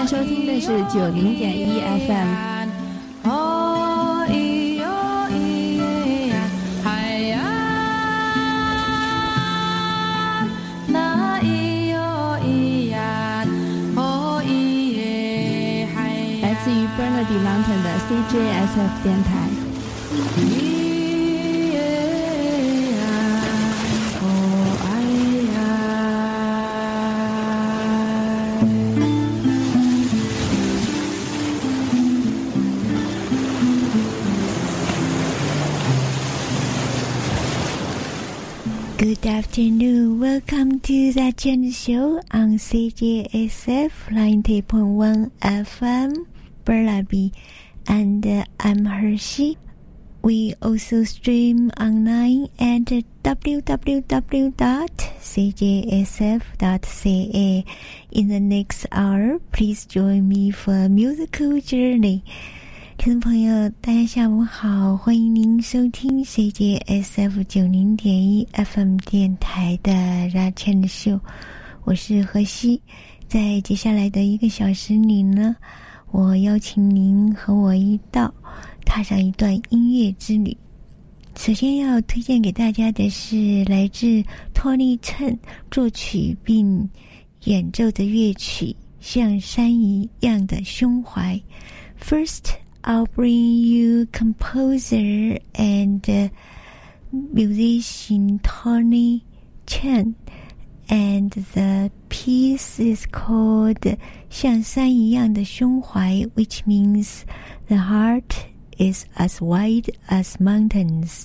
在收听的是90.1 FM。来自于 Bernard Mountain 的 CJSF 电台。 Good afternoon. Welcome to the Chen Show on CJSF 90.1 FM, Burnaby, and I'm Hershey. We also stream online at www.cjsf.ca. In the next hour, please join me for a musical journey.听众朋友大家下午好，欢迎您收听 CJSF 90.1 FM 电台的 Chen Show， 我是何西。在接下来的1个小时里呢，我邀请您和我一道踏上一段音乐之旅。首先要推荐给大家的是来自托尼趁作曲并演奏的乐曲像山一样的胸怀。 First,I'll bring you composer and musician Tony Chen, and the piece is called 像山一样的胸怀 which means the heart is as wide as mountains.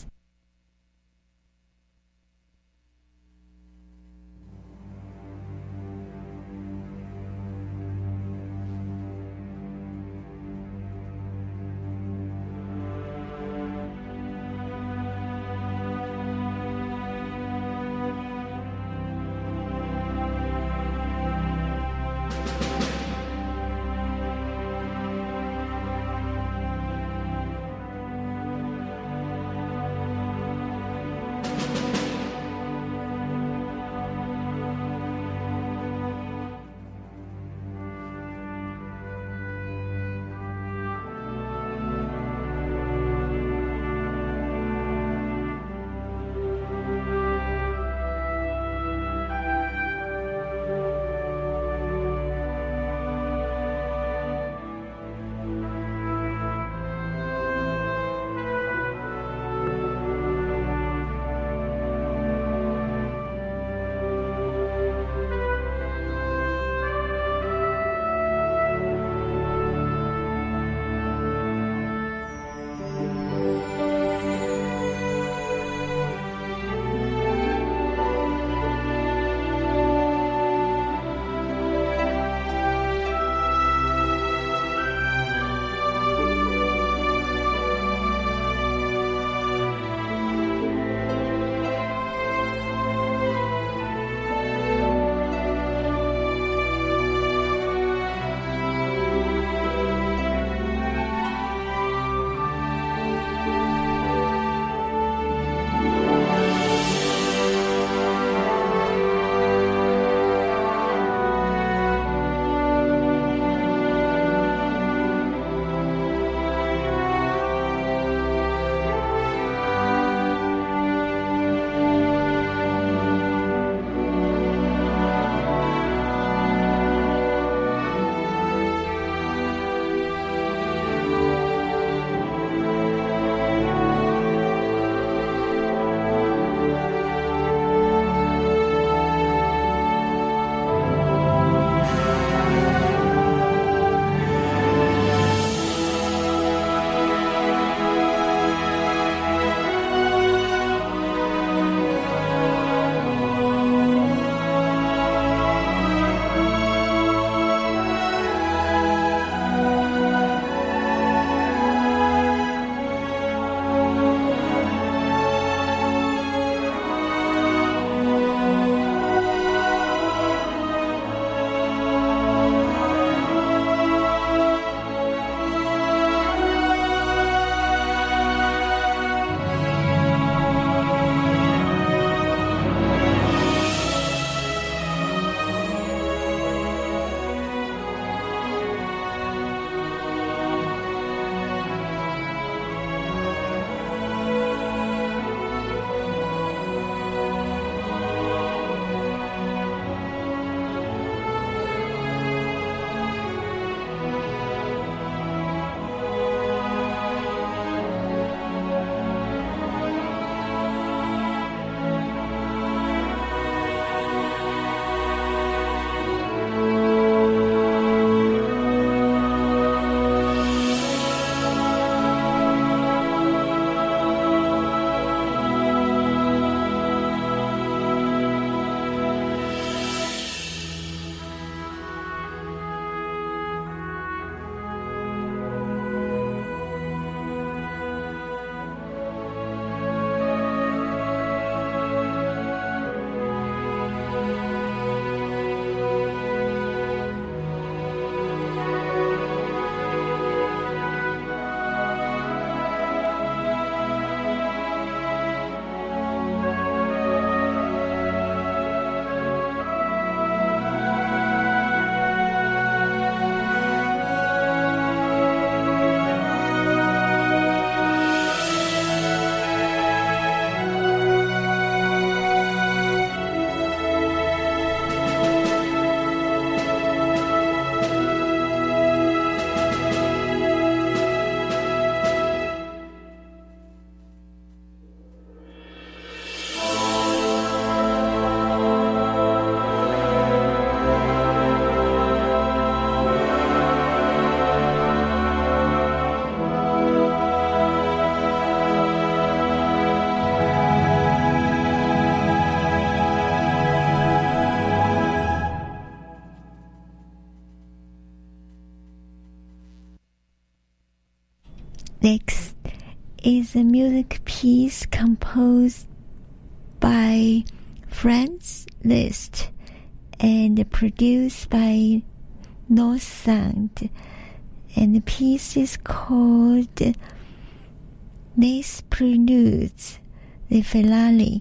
Next is a music piece composed by Franz Liszt and produced by North Sound, and the piece is called Les Préludes de Fellini.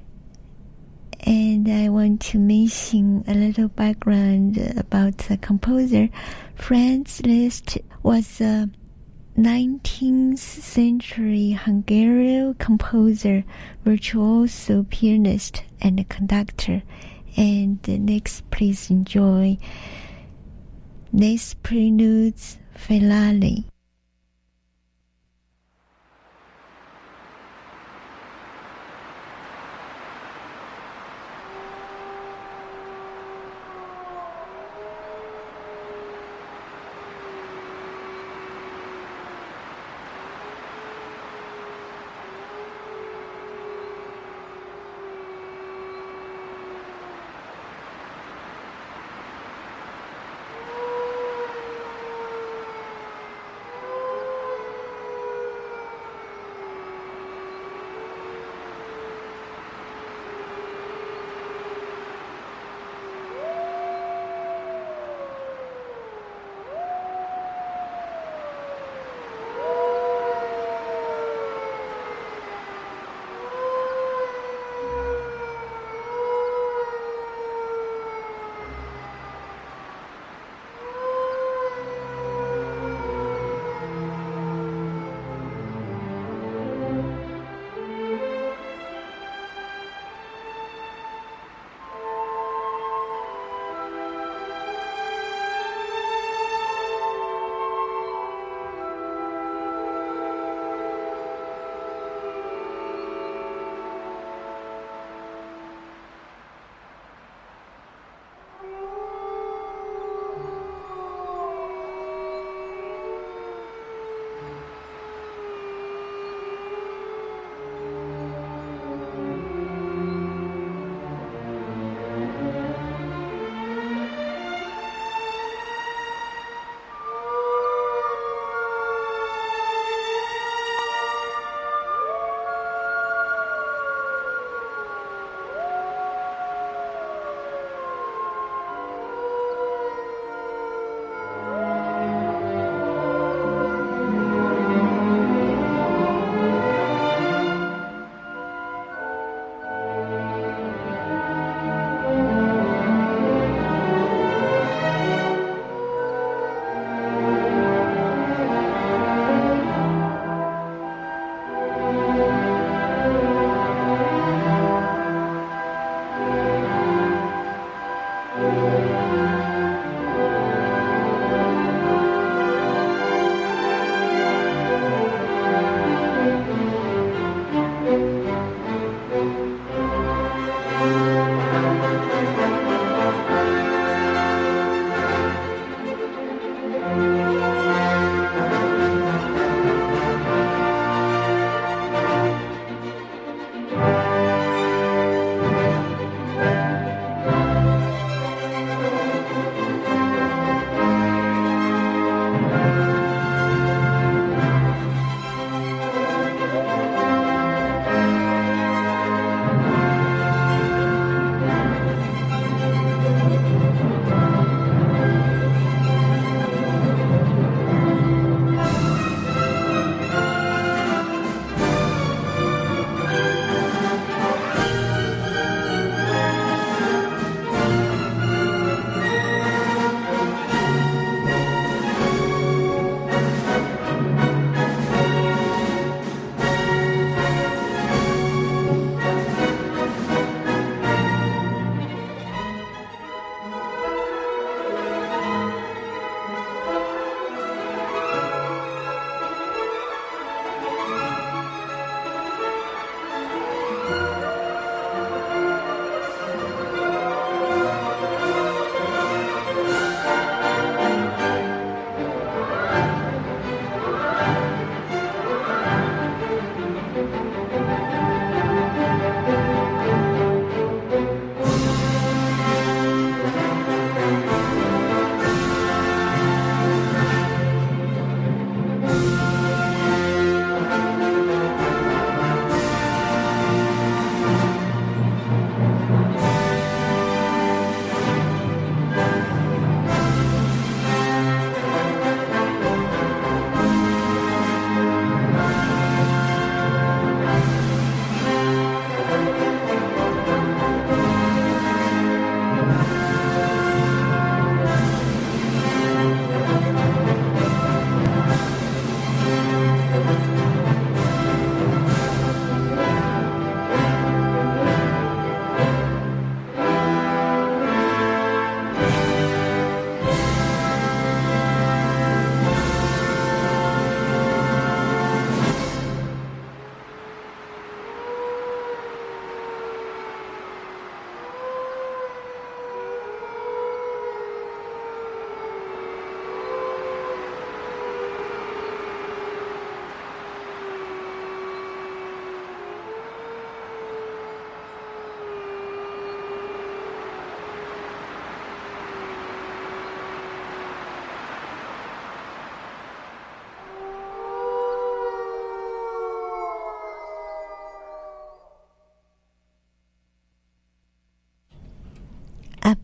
And I want to mention a little background about the composer. Franz Liszt was a 19th century Hungarian composer, virtuoso pianist, and conductor. And next, please enjoy Les Préludes Fellini.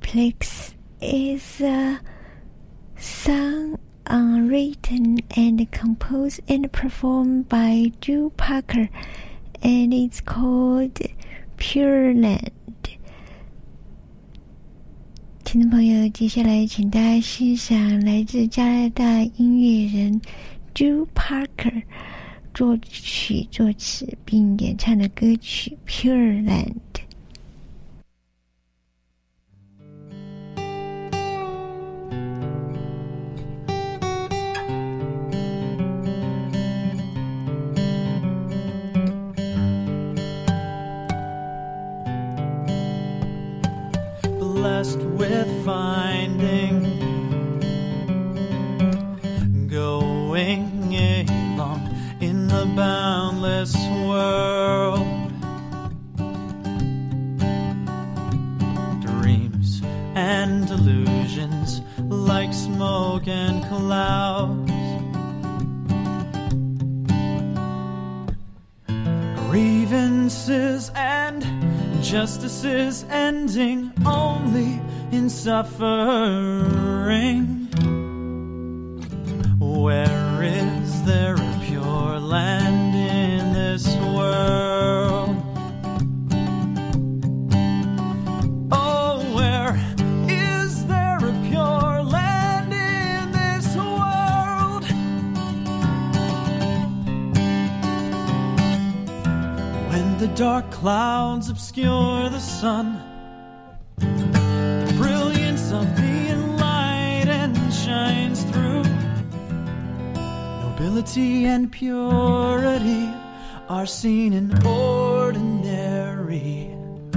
Aplex is a song written and composed and performed by Drew Parker, and it's called Pure Land。 听众朋友，接下来请大家欣赏来自加拿大音乐人 Drew Parker 作曲作词并演唱的歌曲 Pure Land。Blessed with finding, going along in the boundless world. Dreams and delusions like smoke and clouds. Grievances and justices ending only in suffering. Where is there a pure land in this world? Oh, where is there a pure land in this world? When the dark clouds obscure the sun, the brilliance of the enlightened shines through. Nobility and purity are seen in ordinary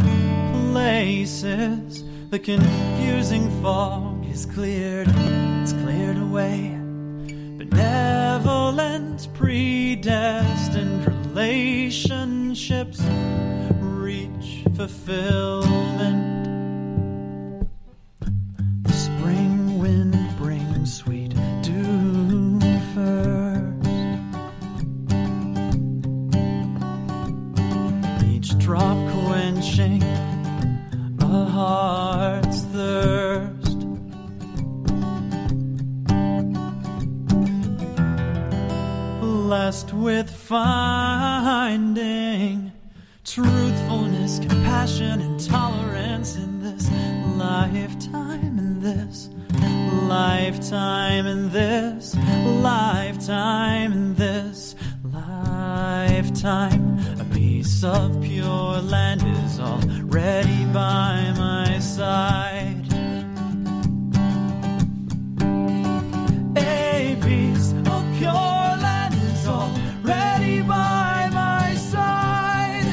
places. The confusing fog is cleared, it's cleared away. Benevolent, predestined relationships reach fulfillment. The spring wind brings sweet dew first. Each drop quenching a heart's thirst. Blessed with finding truthfulness, compassion, and tolerance in this lifetime, in this lifetime, in this lifetime, in this lifetime. A piece of pure land is already by my side. A piece of pure land is already by my side.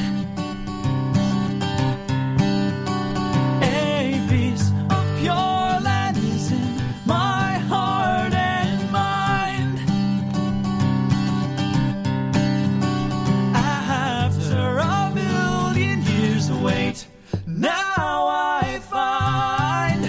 A piece of pure land is in my heart and mind. After a billion years wait, now I find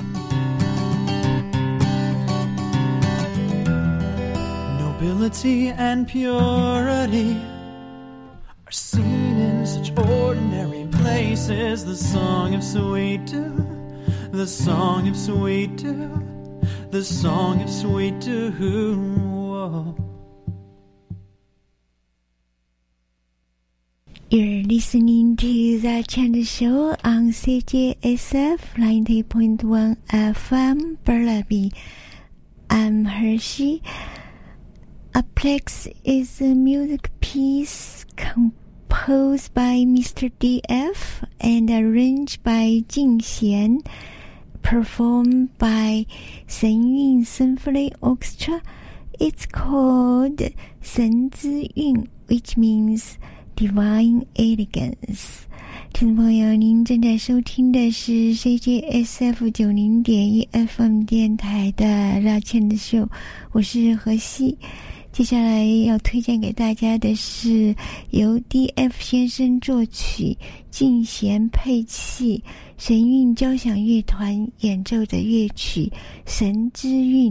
nobility and purity are seen in such ordinary places. The song of sweet dew, the song of sweet dew, the song of sweet dew. Whoa. You're listening to The Chant Show on CJSF 90.1 FM Burnaby. I'm Hershey. Aplex is a music piece composed by Mr. DF and arranged by Jing Xian, performed by Shen Yun Symphony Orchestra. It's called 神之韵, which means Divine Elegance。 听众朋友，您正在收听的是 CJSF 90.1 FM 电台的绕圈的秀，我是何西。接下来要推荐给大家的是由 DF 先生作曲，静弦配器，神韵交响乐团演奏的乐曲《神之韵》。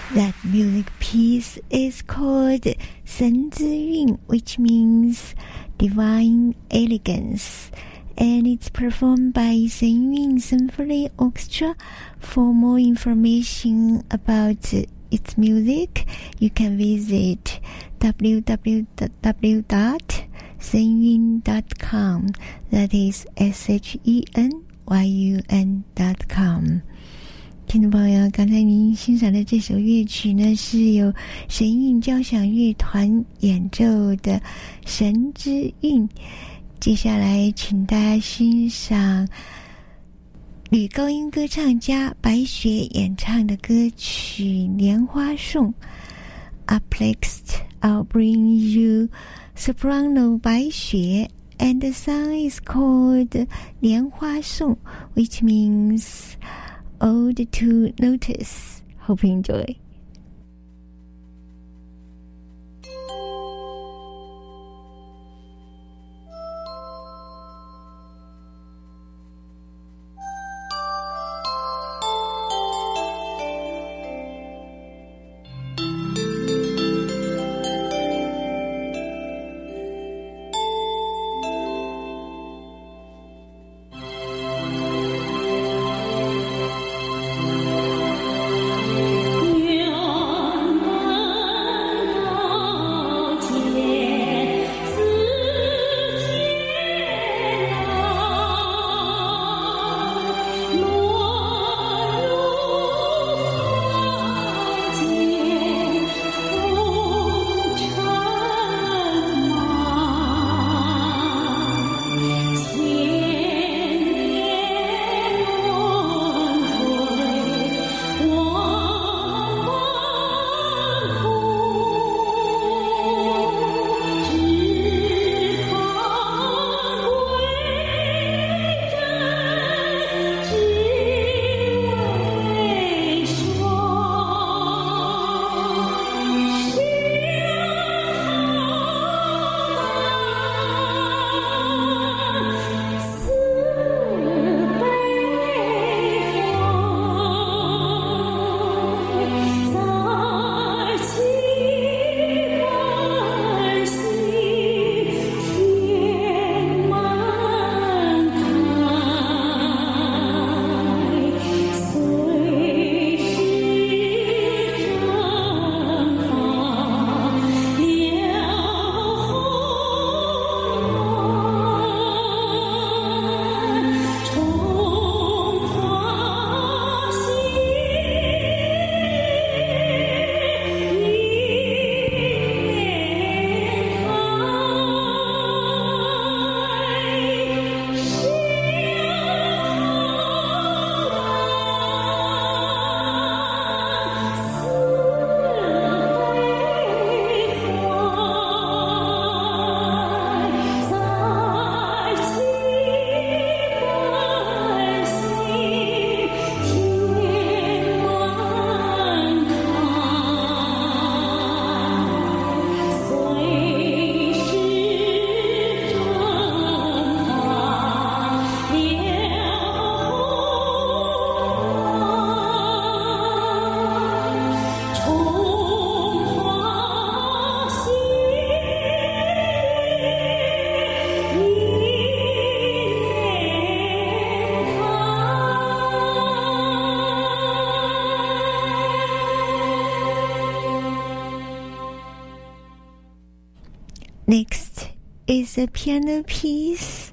That music piece is called 神之韵, which means divine elegance, and it's performed by 神韵 Symphony Orchestra. For more information about its music, you can visit www.senyun.com. That is SHENYUN.com。听众朋友，刚才您欣赏的这首乐曲呢，是由神韵交响乐团演奏的《神之韵》。接下来请大家欣赏女高音歌唱家白雪演唱的歌曲《莲花颂》。Up next, I'll bring you soprano 白雪 and the song is called 莲花颂, which means Ode to Notice. Hope you enjoy. Next is a piano piece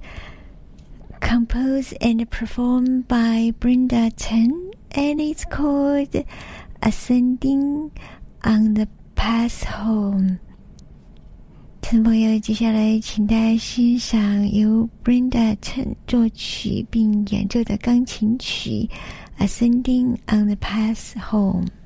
composed and performed by Brenda Chen, and it's called Ascending on the Path Home. 听众朋友，接下来请大家欣赏由 Brenda Chen 作曲并演奏的钢琴曲 Ascending on the Path Home.